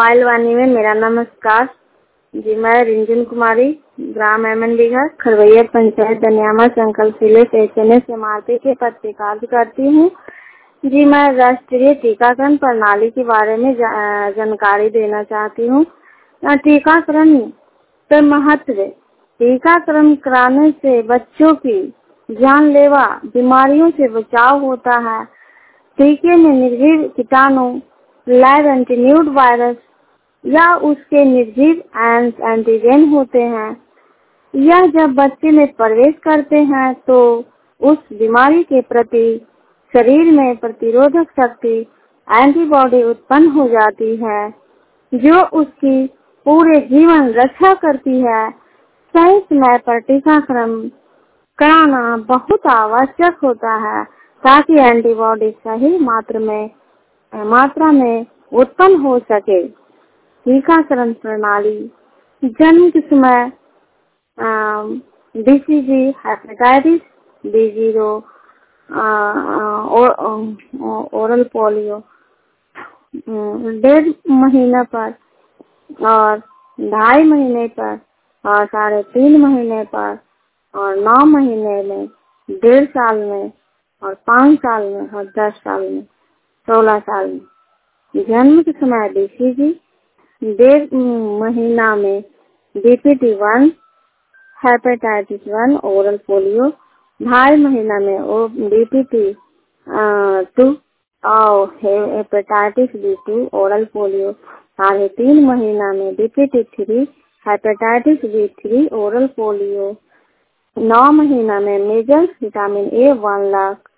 Mobile वाणी में मेरा नमस्कार जी। मैं रिंजन कुमारी, ग्राम एमएनडीघर, खरवैया पंचायत, दनियामा, संकल्प जिले से एचएनएस एमआरपी के पद पे कार्य करती हूँ जी। मैं राष्ट्रीय टीकाकरण प्रणाली के बारे में जानकारी देना चाहती हूँ। टीकाकरण का महत्व। टीकाकरण कराने से बच्चों की जानलेवा बीमारियों से बचाव होता है। टीके में निर्जीव कीटाणु, लाइव एंटीन्यूड वायरस या उसके निर्जीव एंटीजन होते हैं। यह जब बच्चे में प्रवेश करते हैं तो उस बीमारी के प्रति शरीर में प्रतिरोधक शक्ति, एंटीबॉडी उत्पन्न हो जाती है, जो उसकी पूरे जीवन रक्षा करती है। सही समय पर टीकाकरण कराना बहुत आवश्यक होता है ताकि एंटीबॉडी सही मात्रा में उत्पन्न हो सके। टीकाकरण प्रणाली जन्म के समय BCG, hepatitis B0, oral polio 1.5 महीने पर और 2.5 महीने पर और 3.5 महीने पर और 9 महीने में, 1.5 साल में और 5 साल में और 10 साल में, 16 साल में। जन्म के समय बीसीजी, 1.5 महीना में DPT1, हेपेटाइटिस 1, ओरल पोलियो, 2.5 महीना में DPT2 और हेपेटाइटिस B2, ओरल पोलियो, 3.5 महीना में DPT3, hepatitis B3, oral polio, 9 महीना में मीजल्स, विटामिन A 1 लाख,